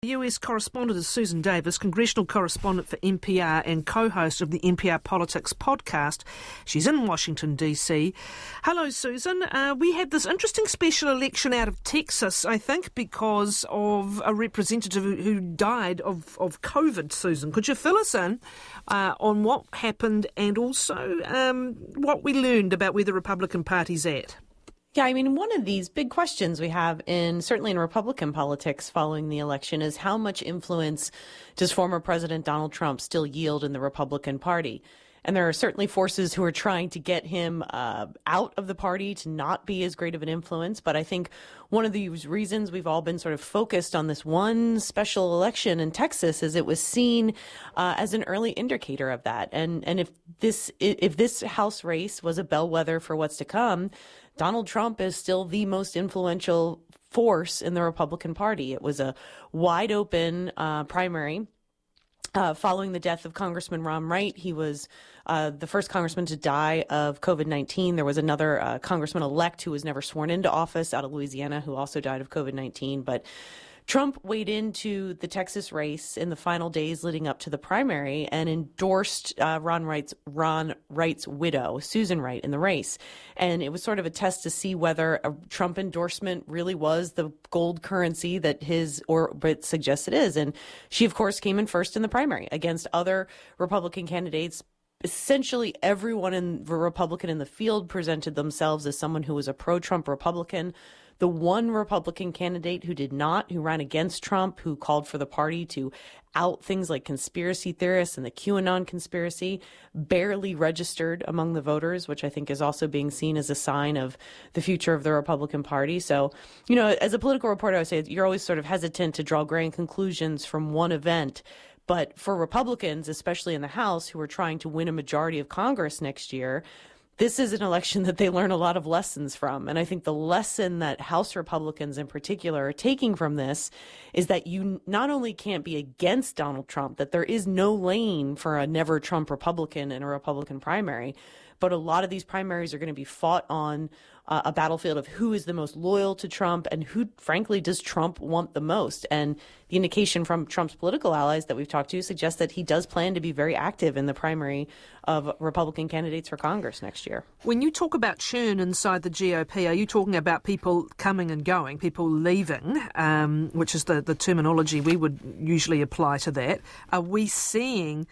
US correspondent is Susan Davis, congressional correspondent for NPR and co-host of the NPR Politics podcast. She's in Washington, D.C. Hello, Susan. We had this interesting special election out of Texas, I think, because of a representative who died of COVID, Susan. Could you fill us in on what happened and also what we learned about where the Republican Party's at? Yeah, I mean, one of these big questions we have certainly in Republican politics following the election is how much influence does former President Donald Trump still yield in the Republican Party? And there are certainly forces who are trying to get him out of the party to not be as great of an influence. But I think one of the reasons we've all been sort of focused on this one special election in Texas is it was seen as an early indicator of that. And if this House race was a bellwether for what's to come, Donald Trump is still the most influential force in the Republican Party. It was a wide open primary. Following the death of Congressman Ron Wright, he was the first congressman to die of COVID-19. There was another congressman-elect who was never sworn into office out of Louisiana who also died of COVID-19. But Trump weighed into the Texas race in the final days leading up to the primary and endorsed Ron Wright's widow, Susan Wright, in the race. And it was sort of a test to see whether a Trump endorsement really was the gold currency that his orbit suggests it is. And she, of course, came in first in the primary against other Republican candidates. Essentially, everyone in the Republican in the field presented themselves as someone who was a pro-Trump Republican. The one Republican candidate who did not, who ran against Trump, who called for the party to out things like conspiracy theorists and the QAnon conspiracy, barely registered among the voters, which I think is also being seen as a sign of the future of the Republican Party. So, you know, as a political reporter, I would say you're always sort of hesitant to draw grand conclusions from one event. But for Republicans, especially in the House, who are trying to win a majority of Congress next year, this is an election that they learn a lot of lessons from. And I think the lesson that House Republicans in particular are taking from this is that you not only can't be against Donald Trump, that there is no lane for a never Trump Republican in a Republican primary, but a lot of these primaries are going to be fought on a battlefield of who is the most loyal to Trump and who, frankly, does Trump want the most. And the indication from Trump's political allies that we've talked to suggests that he does plan to be very active in the primary of Republican candidates for Congress next year. When you talk about churn inside the GOP, are you talking about people coming and going, people leaving, which is the terminology we would usually apply to that? Are we seeing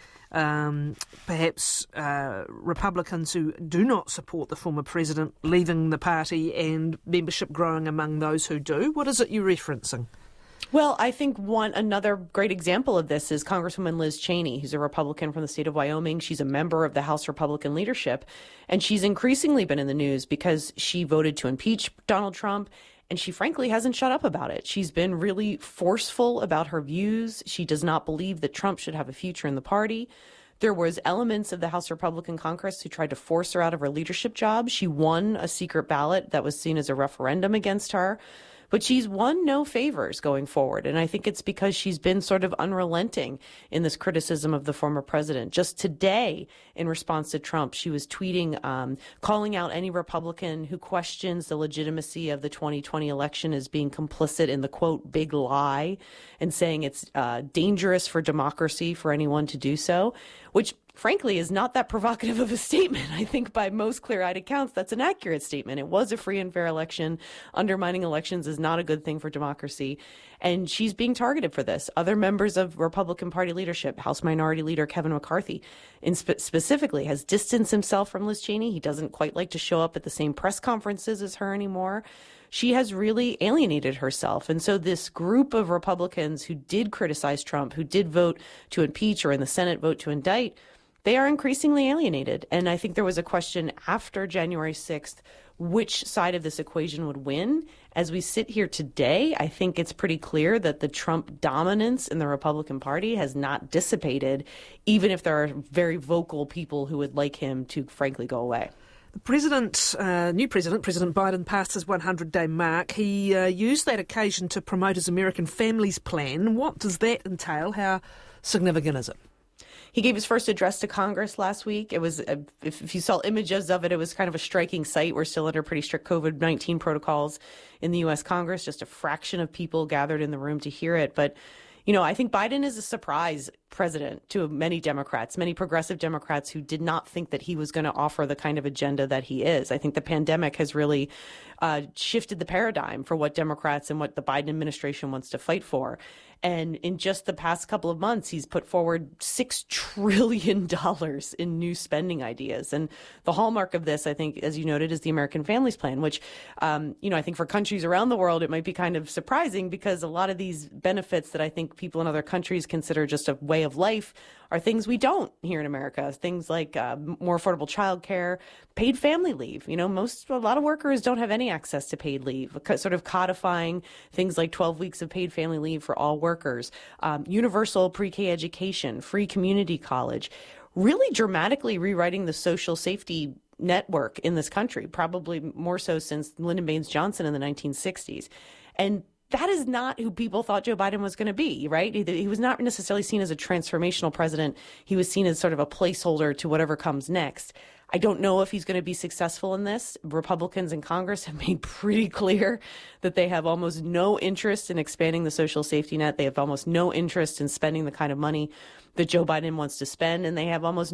perhaps Republicans who do not support the former president leaving the party and membership growing among those who do? What is it you're referencing? Well, I think another great example of this is Congresswoman Liz Cheney, who's a Republican from the state of Wyoming. She's a member of the House Republican leadership, and she's increasingly been in the news because she voted to impeach Donald Trump. And she frankly hasn't shut up about it. She's been really forceful about her views. She does not believe that Trump should have a future in the party. There was elements of the House Republican Congress who tried to force her out of her leadership job. She won a secret ballot that was seen as a referendum against her. But she's won no favors going forward. And I think it's because she's been sort of unrelenting in this criticism of the former president. Just today, in response to Trump, she was tweeting, calling out any Republican who questions the legitimacy of the 2020 election as being complicit in the, quote, big lie, and saying it's dangerous for democracy for anyone to do so, which frankly is not that provocative of a statement. I think by most clear-eyed accounts, that's an accurate statement. It was a free and fair election. Undermining elections is not a good thing for democracy. And she's being targeted for this. Other members of Republican Party leadership, House Minority Leader Kevin McCarthy, specifically has distanced himself from Liz Cheney. He doesn't quite like to show up at the same press conferences as her anymore. She has really alienated herself. And so this group of Republicans who did criticize Trump, who did vote to impeach or in the Senate vote to indict, they are increasingly alienated. And I think there was a question after January 6th, which side of this equation would win. As we sit here today, I think it's pretty clear that the Trump dominance in the Republican Party has not dissipated, even if there are very vocal people who would like him to, frankly, go away. The new president, President Biden, passed his 100-day mark. He used that occasion to promote his American Families Plan. What does that entail? How significant is it? He gave his first address to Congress last week. It was, if you saw images of it, it was kind of a striking sight. We're still under pretty strict COVID-19 protocols in the U.S. Congress. Just a fraction of people gathered in the room to hear it. But I think Biden is a surprise president to many Democrats, many progressive Democrats who did not think that he was going to offer the kind of agenda that he is. I think the pandemic has really shifted the paradigm for what Democrats and what the Biden administration wants to fight for. And in just the past couple of months, he's put forward $6 trillion in new spending ideas. And the hallmark of this, I think, as you noted, is the American Families Plan, which, I think for countries around the world, it might be kind of surprising because a lot of these benefits that I think people in other countries consider just a way of life are things we don't here in America. Things like more affordable childcare, paid family leave. A lot of workers don't have any access to paid leave, sort of codifying things like 12 weeks of paid family leave for all workers, universal pre-K education, free community college, really dramatically rewriting the social safety network in this country, probably more so since Lyndon Baines Johnson in the 1960s. And that is not who people thought Joe Biden was going to be, right? He was not necessarily seen as a transformational president. He was seen as sort of a placeholder to whatever comes next. I don't know if he's going to be successful in this. Republicans in Congress have made pretty clear that they have almost no interest in expanding the social safety net. They have almost no interest in spending the kind of money that Joe Biden wants to spend. And they have almost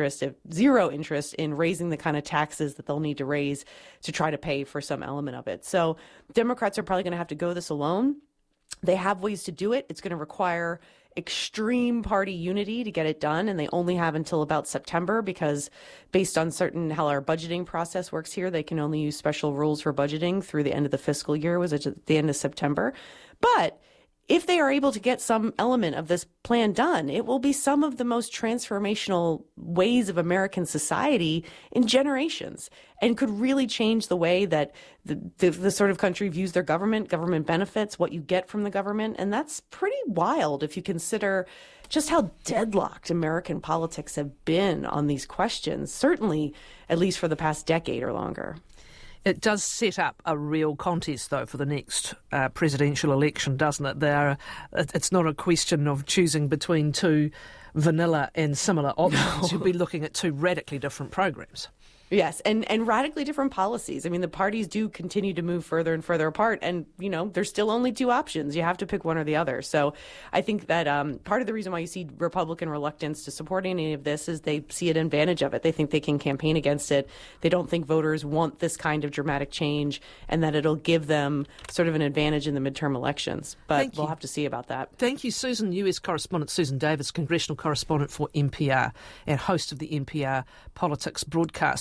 zero interest in raising the kind of taxes that they'll need to raise to try to pay for some element of it. So Democrats are probably going to have to go this alone. They have ways to do it. It's going to require extreme party unity to get it done, and they only have until about September because based on how our budgeting process works here, they can only use special rules for budgeting through the end of the fiscal year, was at the end of September. But if they are able to get some element of this plan done, it will be some of the most transformational ways of American society in generations and could really change the way that the sort of country views their government benefits, what you get from the government. And that's pretty wild if you consider just how deadlocked American politics have been on these questions, certainly at least for the past decade or longer. It does set up a real contest, though, for the next presidential election, doesn't it? It's not a question of choosing between two vanilla and similar options. You'll be looking at two radically different programs. Yes, and radically different policies. I mean, the parties do continue to move further and further apart, and, there's still only two options. You have to pick one or the other. So I think that part of the reason why you see Republican reluctance to support any of this is they see an advantage of it. They think they can campaign against it. They don't think voters want this kind of dramatic change and that it'll give them sort of an advantage in the midterm elections. But we'll have to see about that. Thank you, Susan. US correspondent Susan Davis, congressional correspondent for NPR and host of the NPR Politics broadcast.